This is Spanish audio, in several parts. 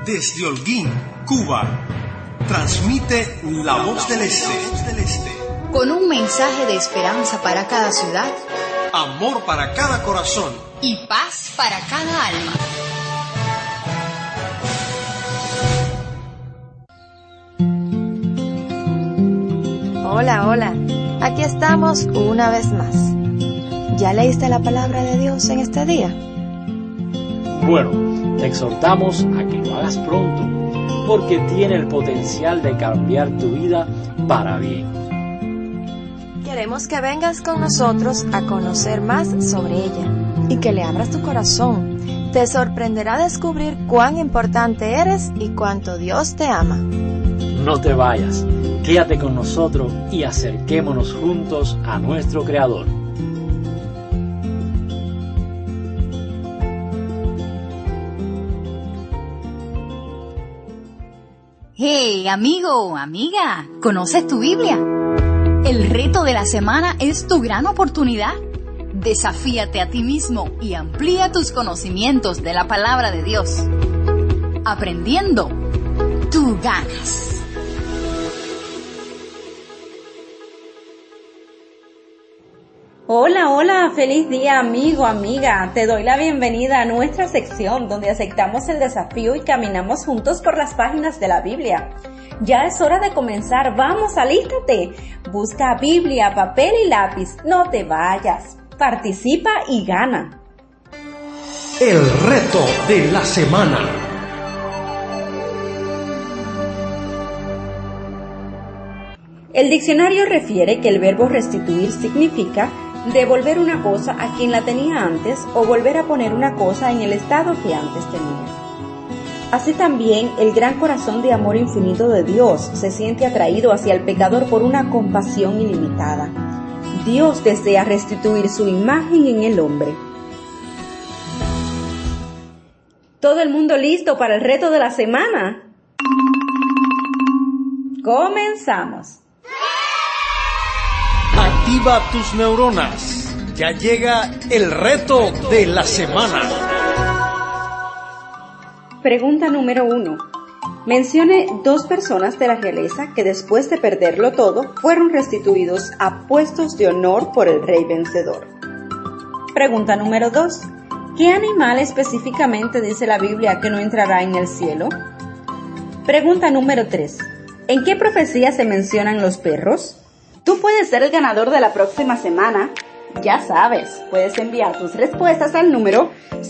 Desde Holguín, Cuba, transmite La Voz del Este. Con un mensaje de esperanza para cada ciudad, amor para cada corazón y paz para cada alma. Hola, aquí estamos una vez más. ¿Ya leíste la palabra de Dios en este día? Bueno, te exhortamos a que lo hagas pronto, porque tiene el potencial de cambiar tu vida para bien. Queremos que vengas con nosotros a conocer más sobre ella y que le abras tu corazón. Te sorprenderá descubrir cuán importante eres y cuánto Dios te ama. No te vayas, quédate con nosotros y acerquémonos juntos a nuestro Creador. Hey, amigo, amiga, ¿conoces tu Biblia? El reto de la semana es tu gran oportunidad. Desafíate a ti mismo y amplía tus conocimientos de la palabra de Dios. Aprendiendo, tú ganas. Hola, feliz día amigo, amiga. Te doy la bienvenida a nuestra sección donde aceptamos el desafío y caminamos juntos por las páginas de la Biblia. Ya es hora de comenzar, vamos, alístate. Busca Biblia, papel y lápiz, no te vayas. Participa y gana. El reto de la semana. El diccionario refiere que el verbo restituir significa devolver una cosa a quien la tenía antes o volver a poner una cosa en el estado que antes tenía. Así también, el gran corazón de amor infinito de Dios se siente atraído hacia el pecador por una compasión ilimitada. Dios desea restituir su imagen en el hombre. ¿Todo el mundo listo para el reto de la semana? Comenzamos. Activa tus neuronas. Ya llega el reto de la semana. Pregunta número 1. Mencione 2 personas de la realeza que después de perderlo todo fueron restituidos a puestos de honor por el rey vencedor. Pregunta número 2. ¿Qué animal específicamente dice la Biblia que no entrará en el cielo? Pregunta número 3. ¿En qué profecía se mencionan los perros? Tú puedes ser el ganador de la próxima semana. Ya sabes, puedes enviar tus respuestas al número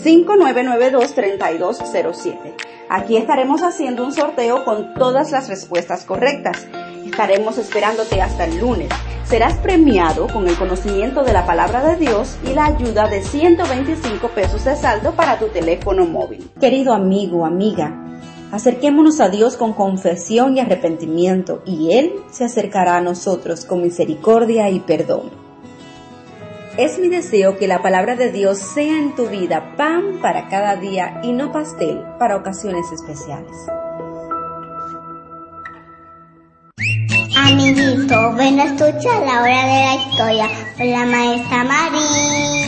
5992-3207. Aquí estaremos haciendo un sorteo con todas las respuestas correctas. Estaremos esperándote hasta el lunes. Serás premiado con el conocimiento de la palabra de Dios y la ayuda de 125 pesos de saldo para tu teléfono móvil. Querido amigo, amiga, acerquémonos a Dios con confesión y arrepentimiento, y Él se acercará a nosotros con misericordia y perdón. Es mi deseo que la palabra de Dios sea en tu vida pan para cada día y no pastel para ocasiones especiales. Amiguito, ven a escuchar la hora de la historia con la maestra Marí.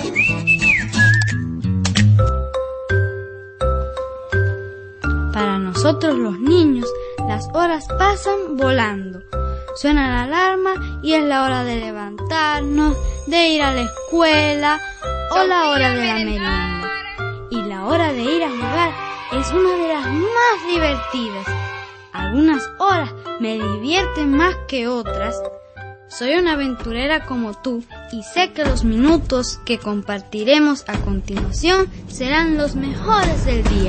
Para nosotros los niños, las horas pasan volando. Suena la alarma y es la hora de levantarnos, de ir a la escuela o la hora de la merienda. Y la hora de ir a jugar es una de las más divertidas. Algunas horas me divierten más que otras. Soy una aventurera como tú y sé que los minutos que compartiremos a continuación serán los mejores del día.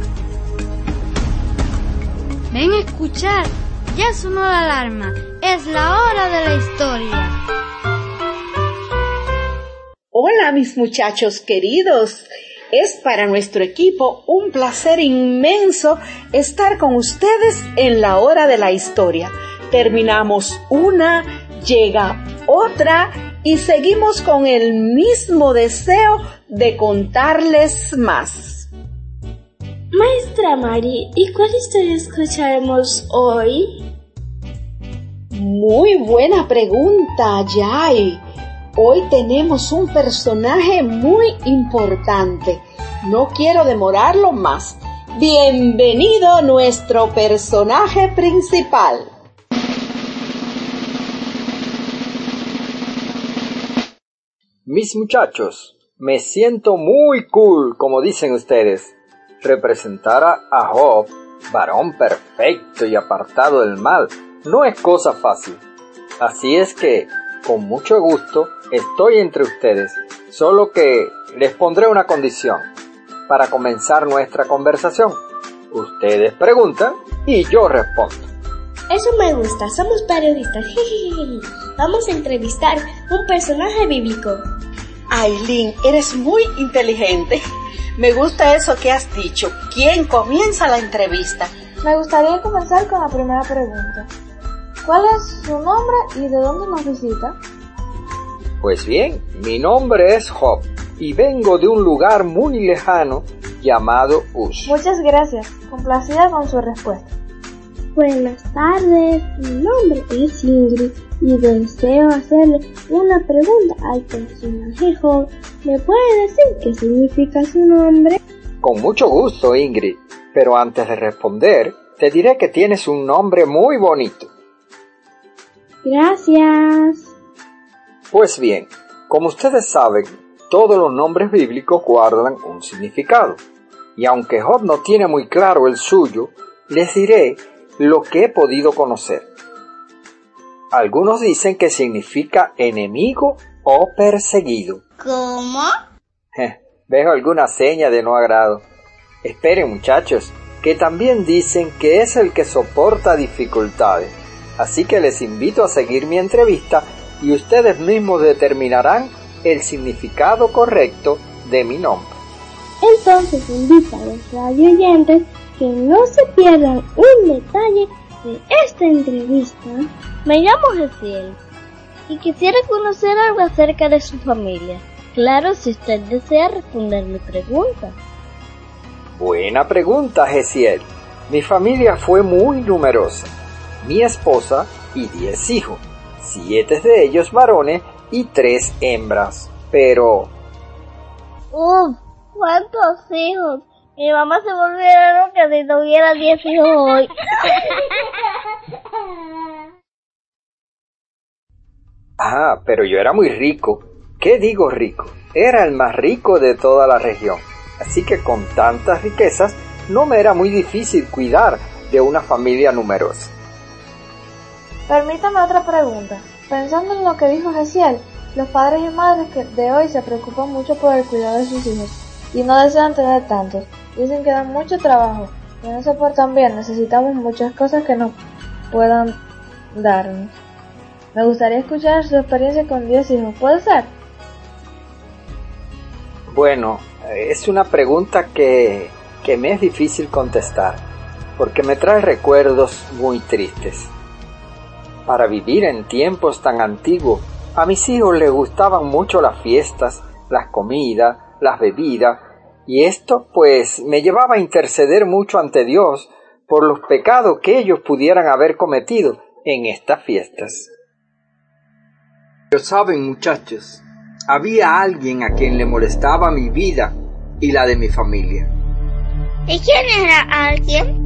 Ven a escuchar, ya sonó la alarma, es la hora de la historia. Hola mis muchachos queridos, es para nuestro equipo un placer inmenso estar con ustedes en la hora de la historia. Terminamos una, llega otra y seguimos con el mismo deseo de contarles más. Maestra Mari, ¿y cuál historia escucharemos hoy? Muy buena pregunta, Yay. Hoy tenemos un personaje muy importante. No quiero demorarlo más. Bienvenido nuestro personaje principal. Mis muchachos, me siento muy cool, como dicen ustedes. Representar a Job, varón perfecto y apartado del mal, no es cosa fácil. Así es que, con mucho gusto, estoy entre ustedes, solo que les pondré una condición para comenzar nuestra conversación. Ustedes preguntan y yo respondo. Eso me gusta, somos periodistas. Vamos a entrevistar un personaje bíblico. Aileen, eres muy inteligente. Me gusta eso que has dicho. ¿Quién comienza la entrevista? Me gustaría comenzar con la primera pregunta. ¿Cuál es su nombre y de dónde nos visita? Pues bien, mi nombre es Job y vengo de un lugar muy lejano llamado Uz. Muchas gracias, complacida con su respuesta. Buenas tardes, mi nombre es Ingrid y deseo hacerle una pregunta al personaje Job. ¿Me puede decir qué significa su nombre? Con mucho gusto, Ingrid, pero antes de responder, te diré que tienes un nombre muy bonito. Gracias. Pues bien, como ustedes saben, todos los nombres bíblicos guardan un significado. Y aunque Job no tiene muy claro el suyo, les diré lo que he podido conocer. Algunos dicen que significa enemigo o perseguido. ¿Cómo? Veo alguna seña de no agrado. Esperen, muchachos, que también dicen que es el que soporta dificultades. Así que les invito a seguir mi entrevista y ustedes mismos determinarán el significado correcto de mi nombre. Entonces invito a los radioyentes que no se pierdan un detalle de esta entrevista. Me llamo Gesiel y quisiera conocer algo acerca de su familia. Claro, si usted desea responder mi pregunta. Buena pregunta, Gesiel. Mi familia fue muy numerosa. Mi esposa y 10 hijos, 7 de ellos varones y 3 hembras. Pero... ¿cuántos hijos? Mi mamá se volviera loca si tuviera 10 hijos hoy. Pero yo era muy rico. ¿Qué digo rico? Era el más rico de toda la región. Así que con tantas riquezas no me era muy difícil cuidar de una familia numerosa. Permítame otra pregunta. Pensando en lo que dijo Gesiel, los padres y madres de hoy se preocupan mucho por el cuidado de sus hijos y no desean tener tantos. Dicen que dan mucho trabajo y no se portan bien. Necesitamos muchas cosas que nos puedan darnos. Me gustaría escuchar su experiencia con 10 hijos. ¿Puede ser? Bueno, es una pregunta que me es difícil contestar, porque me trae recuerdos muy tristes. Para vivir en tiempos tan antiguos, a mis hijos les gustaban mucho las fiestas, las comidas, las bebidas, y esto pues me llevaba a interceder mucho ante Dios por los pecados que ellos pudieran haber cometido en estas fiestas. Pero saben, muchachos, había alguien a quien le molestaba mi vida y la de mi familia. ¿Y quién era alguien?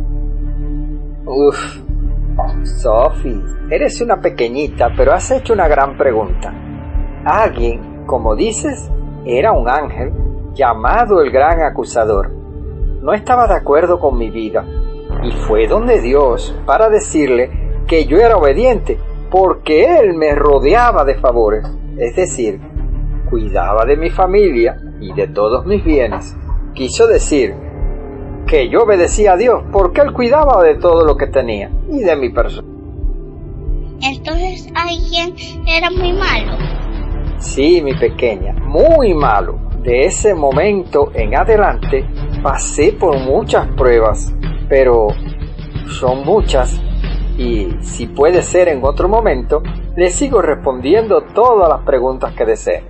Sophie, eres una pequeñita, pero has hecho una gran pregunta. Alguien, como dices, era un ángel llamado el Gran Acusador. No estaba de acuerdo con mi vida y fue donde Dios para decirle que yo era obediente porque Él me rodeaba de favores, es decir, cuidaba de mi familia y de todos mis bienes. Quiso decir que yo obedecía a Dios porque Él cuidaba de todo lo que tenía y de mi persona. Entonces alguien era muy malo. Sí, mi pequeña, muy malo. De ese momento en adelante pasé por muchas pruebas, pero son muchas y si puede ser en otro momento, le sigo respondiendo todas las preguntas que desee.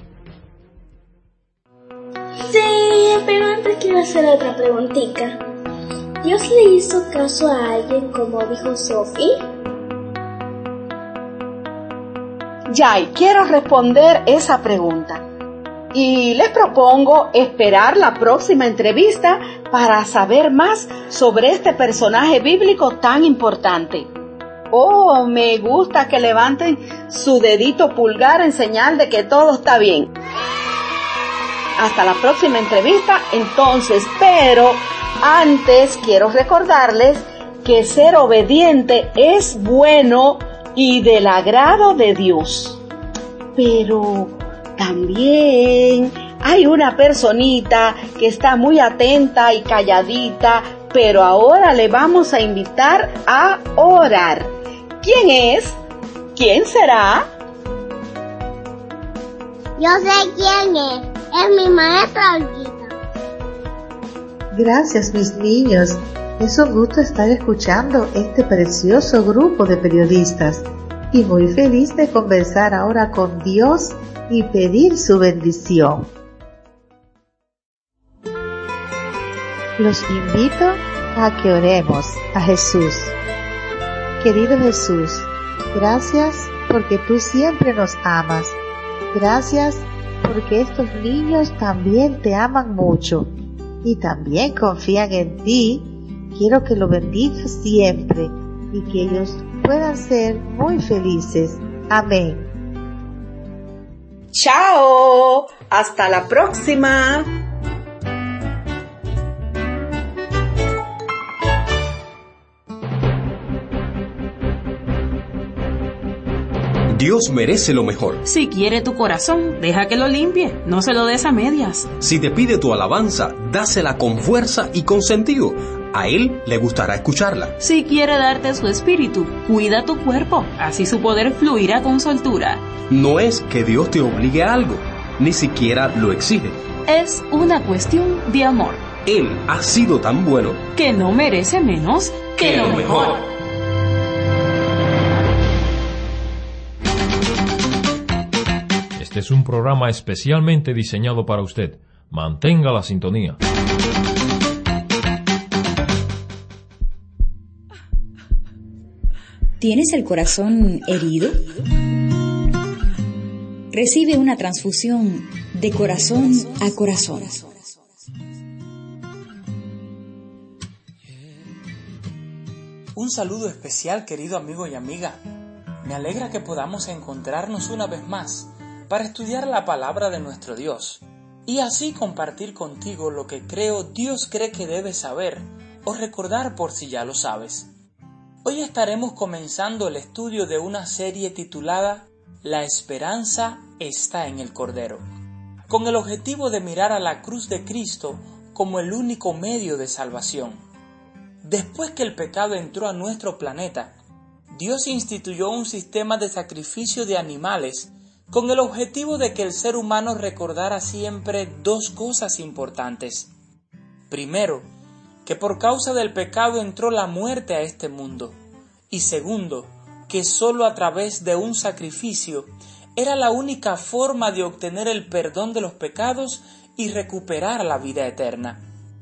Sí, pero antes quiero hacer otra preguntita. ¿Dios le hizo caso a alguien como dijo Sophie? Yay, quiero responder esa pregunta. Y les propongo esperar la próxima entrevista para saber más sobre este personaje bíblico tan importante. Oh, me gusta que levanten su dedito pulgar en señal de que todo está bien. Hasta la próxima entrevista, entonces, pero antes quiero recordarles que ser obediente es bueno y del agrado de Dios. Pero también hay una personita que está muy atenta y calladita, pero ahora le vamos a invitar a orar. ¿Quién es? ¿Quién será? Yo sé quién es mi maestra Olguita. Gracias, mis niños. Es un gusto estar escuchando este precioso grupo de periodistas y muy feliz de conversar ahora con Dios y pedir su bendición. Los invito a que oremos a Jesús. Querido Jesús, gracias porque tú siempre nos amas. Gracias porque estos niños también te aman mucho y también confían en ti. Quiero que lo bendigas siempre y que ellos puedan ser muy felices. Amén. ¡Chao! ¡Hasta la próxima! Dios merece lo mejor. Si quiere tu corazón, deja que lo limpie, no se lo des a medias. Si te pide tu alabanza, dásela con fuerza y con sentido. A Él le gustará escucharla. Si quiere darte su espíritu, cuida tu cuerpo, así su poder fluirá con soltura. No es que Dios te obligue a algo, ni siquiera lo exige. Es una cuestión de amor. Él ha sido tan bueno que no merece menos que lo mejor. Este es un programa especialmente diseñado para usted. Mantenga la sintonía. ¿Tienes el corazón herido? Recibe una transfusión de corazón a corazón. Un saludo especial, querido amigo y amiga. Me alegra que podamos encontrarnos una vez más para estudiar la palabra de nuestro Dios y así compartir contigo lo que Dios cree que debes saber o recordar por si ya lo sabes. Hoy estaremos comenzando el estudio de una serie titulada La esperanza está en el Cordero, con el objetivo de mirar a la cruz de Cristo como el único medio de salvación. Después que el pecado entró a nuestro planeta, Dios instituyó un sistema de sacrificio de animales con el objetivo de que el ser humano recordara siempre dos cosas importantes. Primero, que por causa del pecado entró la muerte a este mundo. Y segundo, que solo a través de un sacrificio era la única forma de obtener el perdón de los pecados y recuperar la vida eterna.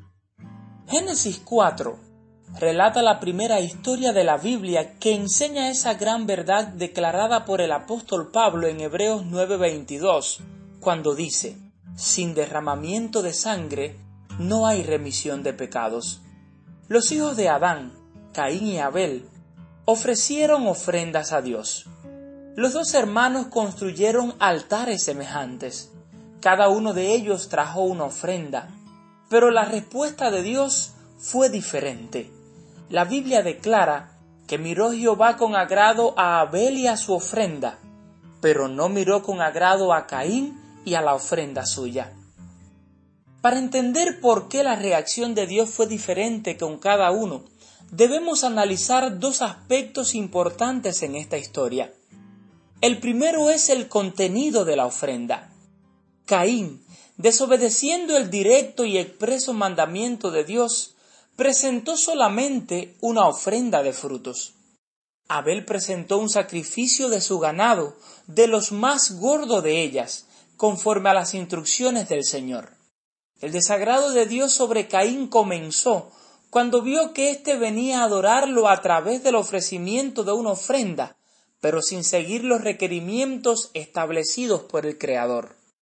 Génesis 4 relata la primera historia de la Biblia que enseña esa gran verdad declarada por el apóstol Pablo en Hebreos 9:22, cuando dice: sin derramamiento de sangre no hay remisión de pecados. Los hijos de Adán, Caín y Abel, ofrecieron ofrendas a Dios. Los dos hermanos construyeron altares semejantes. Cada uno de ellos trajo una ofrenda, pero la respuesta de Dios fue diferente. La Biblia declara que miró Jehová con agrado a Abel y a su ofrenda, pero no miró con agrado a Caín y a la ofrenda suya. Para entender por qué la reacción de Dios fue diferente con cada uno, debemos analizar dos aspectos importantes en esta historia. El primero es el contenido de la ofrenda. Caín, desobedeciendo el directo y expreso mandamiento de Dios, presentó solamente una ofrenda de frutos. Abel presentó un sacrificio de su ganado, de los más gordos de ellas, conforme a las instrucciones del Señor. El desagrado de Dios sobre Caín comenzó cuando vio que éste venía a adorarlo a través del ofrecimiento de una ofrenda, pero sin seguir los requerimientos establecidos por el Creador.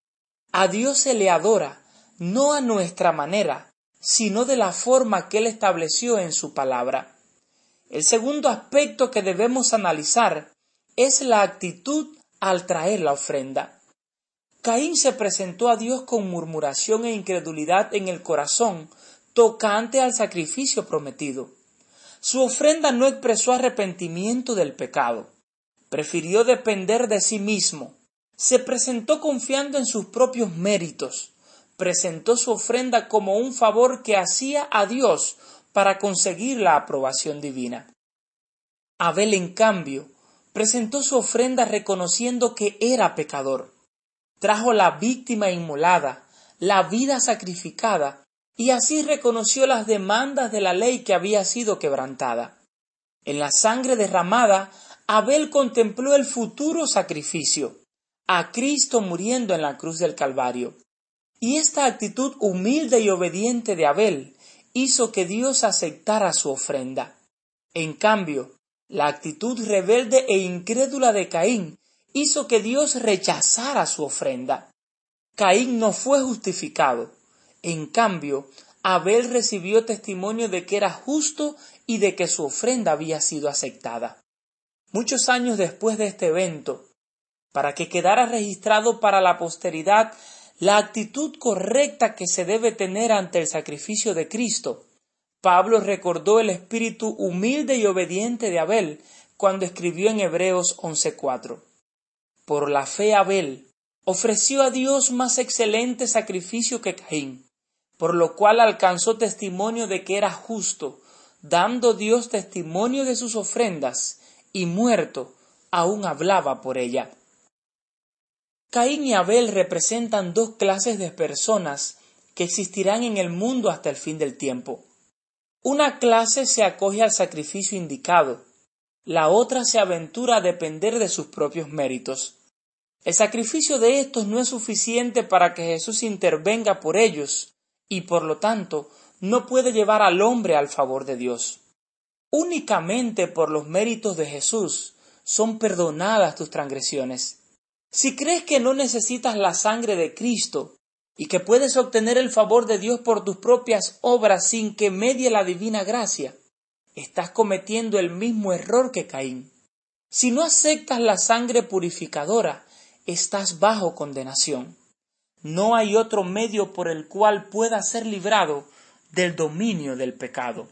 A Dios se le adora, no a nuestra manera, sino de la forma que Él estableció en su palabra. El segundo aspecto que debemos analizar es la actitud al traer la ofrenda. Caín se presentó a Dios con murmuración e incredulidad en el corazón tocante al sacrificio prometido. Su ofrenda no expresó arrepentimiento del pecado. Prefirió depender de sí mismo. Se presentó confiando en sus propios méritos. Presentó su ofrenda como un favor que hacía a Dios para conseguir la aprobación divina. Abel, en cambio, presentó su ofrenda reconociendo que era pecador. Trajo la víctima inmolada, la vida sacrificada, y así reconoció las demandas de la ley que había sido quebrantada. En la sangre derramada, Abel contempló el futuro sacrificio, a Cristo muriendo en la cruz del Calvario. Y esta actitud humilde y obediente de Abel hizo que Dios aceptara su ofrenda. En cambio, la actitud rebelde e incrédula de Caín hizo que Dios rechazara su ofrenda. Caín no fue justificado. En cambio, Abel recibió testimonio de que era justo y de que su ofrenda había sido aceptada. Muchos años después de este evento, para que quedara registrado para la posteridad la actitud correcta que se debe tener ante el sacrificio de Cristo, Pablo recordó el espíritu humilde y obediente de Abel cuando escribió en Hebreos 11:4. Por la fe Abel ofreció a Dios más excelente sacrificio que Caín, por lo cual alcanzó testimonio de que era justo, dando Dios testimonio de sus ofrendas, y muerto, aún hablaba por ella. Caín y Abel representan dos clases de personas que existirán en el mundo hasta el fin del tiempo. Una clase se acoge al sacrificio indicado, la otra se aventura a depender de sus propios méritos. El sacrificio de estos no es suficiente para que Jesús intervenga por ellos y, por lo tanto, no puede llevar al hombre al favor de Dios. Únicamente por los méritos de Jesús son perdonadas tus transgresiones. Si crees que no necesitas la sangre de Cristo y que puedes obtener el favor de Dios por tus propias obras sin que medie la divina gracia, estás cometiendo el mismo error que Caín. Si no aceptas la sangre purificadora, estás bajo condenación. No hay otro medio por el cual puedas ser librado del dominio del pecado.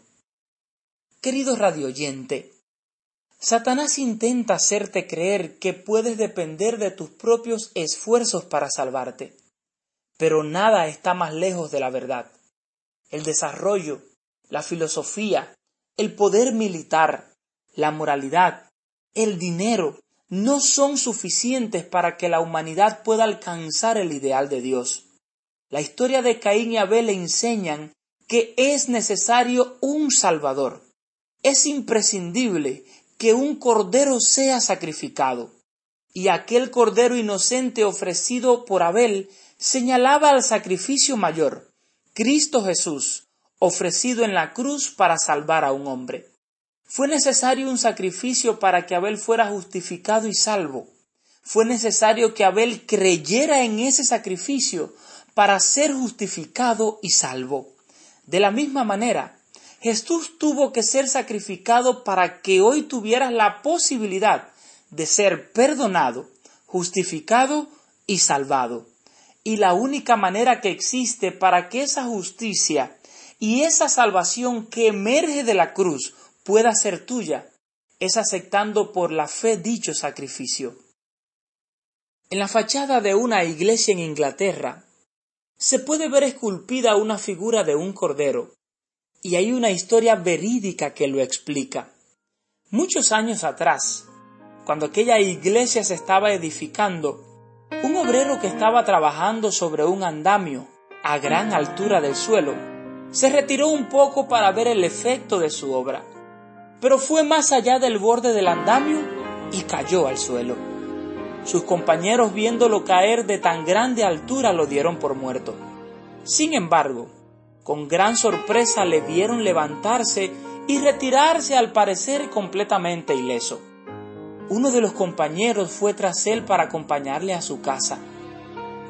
Querido radioyente, Satanás intenta hacerte creer que puedes depender de tus propios esfuerzos para salvarte, pero nada está más lejos de la verdad. El desarrollo, la filosofía, el poder militar, la moralidad, el dinero, no son suficientes para que la humanidad pueda alcanzar el ideal de Dios. La historia de Caín y Abel le enseñan que es necesario un Salvador. Es imprescindible que un cordero sea sacrificado. Y aquel cordero inocente ofrecido por Abel señalaba al sacrificio mayor, Cristo Jesús, ofrecido en la cruz para salvar a un hombre. Fue necesario un sacrificio para que Abel fuera justificado y salvo. Fue necesario que Abel creyera en ese sacrificio para ser justificado y salvo. De la misma manera, Jesús tuvo que ser sacrificado para que hoy tuvieras la posibilidad de ser perdonado, justificado y salvado. Y la única manera que existe para que esa justicia y esa salvación que emerge de la cruz pueda ser tuya es aceptando por la fe dicho sacrificio. En la fachada de una iglesia en Inglaterra se puede ver esculpida una figura de un cordero, y hay una historia verídica que lo explica. Muchos años atrás, cuando aquella iglesia se estaba edificando, un obrero que estaba trabajando sobre un andamio a gran altura del suelo se retiró un poco para ver el efecto de su obra, pero fue más allá del borde del andamio y cayó al suelo. Sus compañeros, viéndolo caer de tan grande altura, lo dieron por muerto. Sin embargo, con gran sorpresa le vieron levantarse y retirarse, al parecer completamente ileso. Uno de los compañeros fue tras él para acompañarle a su casa.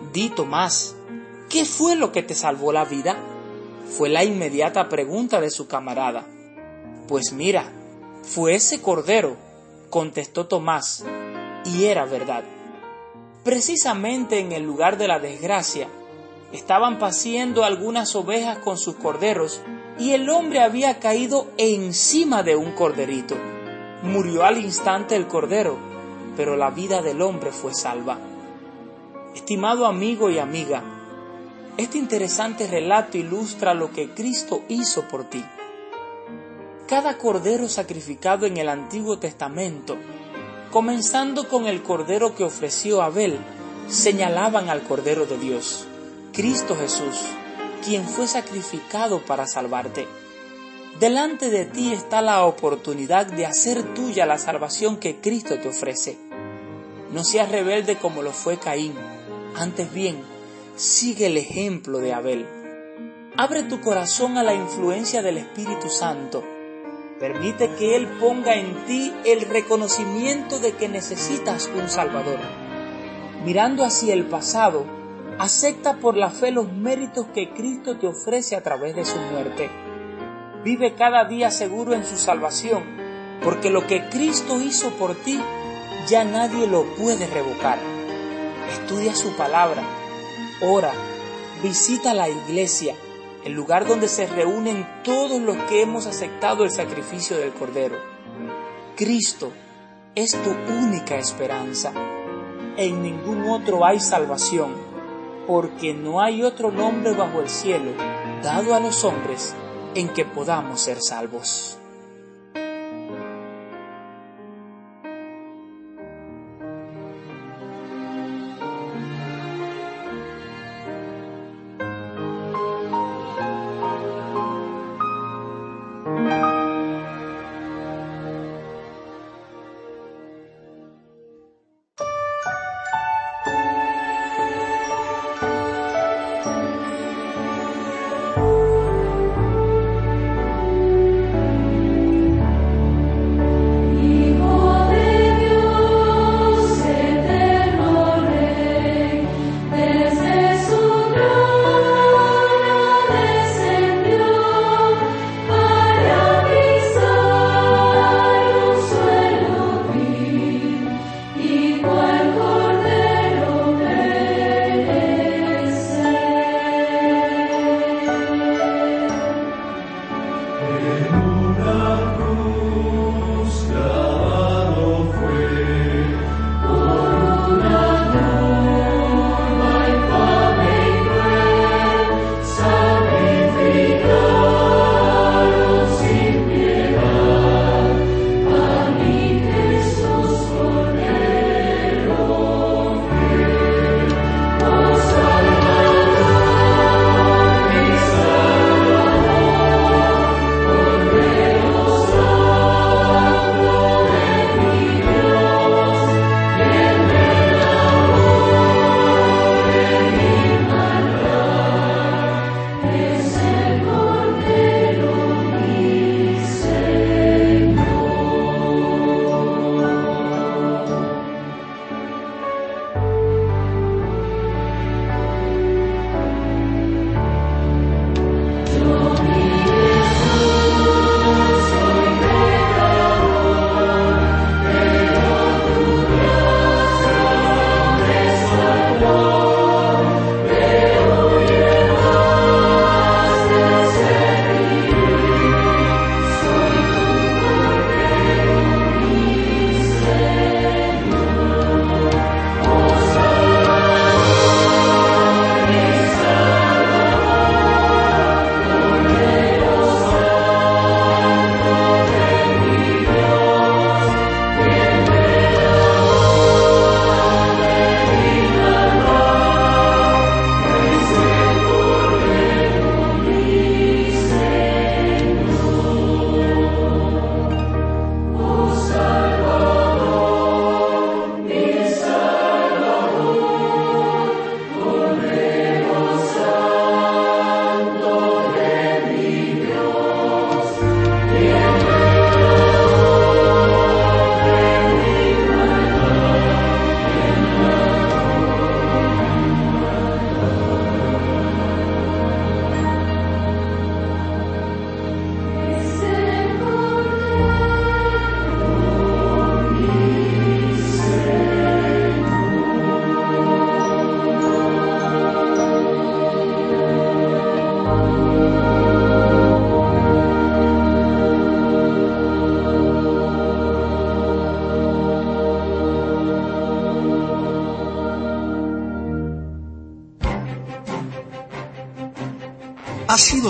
Di, Tomás, ¿qué fue lo que te salvó la vida? Fue la inmediata pregunta de su camarada. Pues mira, fue ese cordero, contestó Tomás, y era verdad. Precisamente en el lugar de la desgracia, estaban paciendo algunas ovejas con sus corderos y el hombre había caído encima de un corderito. Murió al instante el cordero, pero la vida del hombre fue salva. Estimado amigo y amiga, este interesante relato ilustra lo que Cristo hizo por ti. Cada cordero sacrificado en el Antiguo Testamento, comenzando con el cordero que ofreció Abel, señalaban al Cordero de Dios, Cristo Jesús, quien fue sacrificado para salvarte. Delante de ti está la oportunidad de hacer tuya la salvación que Cristo te ofrece. No seas rebelde como lo fue Caín, antes bien, sigue el ejemplo de Abel. Abre tu corazón a la influencia del Espíritu Santo. Permite que Él ponga en ti el reconocimiento de que necesitas un Salvador. Mirando hacia el pasado, acepta por la fe los méritos que Cristo te ofrece a través de su muerte. Vive cada día seguro en su salvación, porque lo que Cristo hizo por ti, ya nadie lo puede revocar. Estudia su palabra, ora, visita la iglesia, el lugar donde se reúnen todos los que hemos aceptado el sacrificio del Cordero. Cristo es tu única esperanza. En ningún otro hay salvación, porque no hay otro nombre bajo el cielo dado a los hombres en que podamos ser salvos.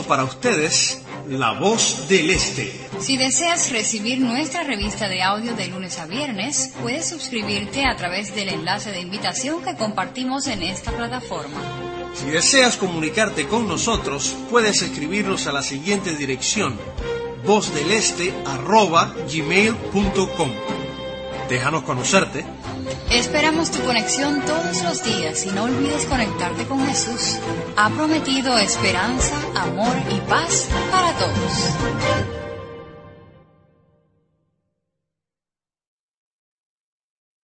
para ustedes La Voz del Este. Si deseas recibir nuestra revista de audio de lunes a viernes, puedes suscribirte a través del enlace de invitación que compartimos en esta plataforma. Si deseas comunicarte con nosotros, puedes escribirnos a la siguiente dirección: vozdeleste@gmail.com. Déjanos conocerte. Esperamos tu conexión todos los días y no olvides conectarte con Jesús. Ha prometido esperanza, amor y paz para todos.